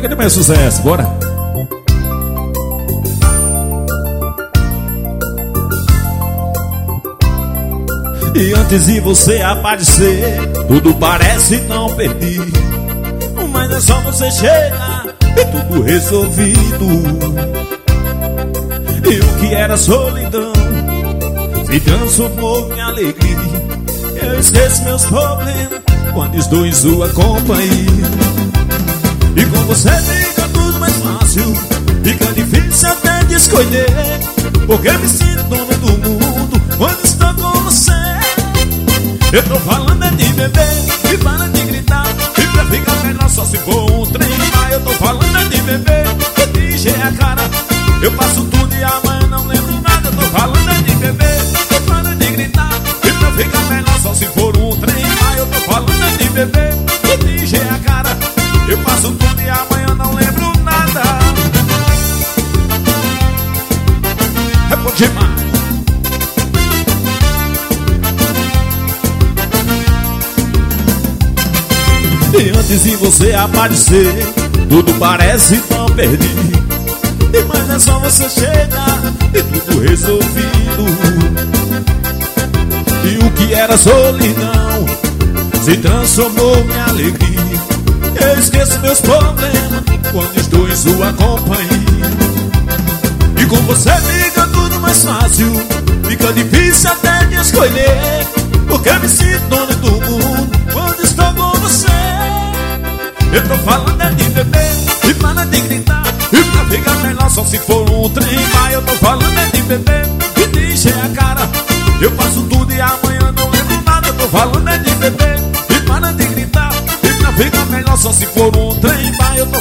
Cadê mais sucesso? Bora! E antes de você aparecer, tudo parece tão perdido. Mas é só você chegar e tudo resolvido. E o que era solidão se transformou em alegria. Eu esqueço meus problemas quando estou em sua companhia. E com você fica tudo mais fácil, fica difícil até de escolher, porque me sinto dono do mundo quando estou com você. Eu tô falando é de beber e para de gritar, e pra ficar melhor só se for um trem. Mas eu tô falando é de beber e de encher a cara. Eu passo tudo e amanhã não lembro nada. Eu tô falando é de beber e para de gritar, e pra ficar melhor só se for um trem. Mas eu tô falando é de beber e de encher a cara. Eu passo tudo e amanhã não lembro nada. É bom demais. E antes de você aparecer, tudo parece tão perdido. Mas é só você chegar e tudo resolvido. E o que era solidão se transformou em alegria. Eu esqueço meus problemas quando estou em sua companhia. E com você fica tudo mais fácil, fica difícil até de escolher, porque me sinto dono do mundo quando estou com você. Eu tô falando é de beber e para de gritar, e pra ficar melhor só se for um trem. Mas eu tô falando é de beber e de encher a cara. Eu faço tudo e amanhã não lembro nada. Eu tô falando é de beber e para de gritar, e pra ficar melhor só se for um trem. Mas eu tô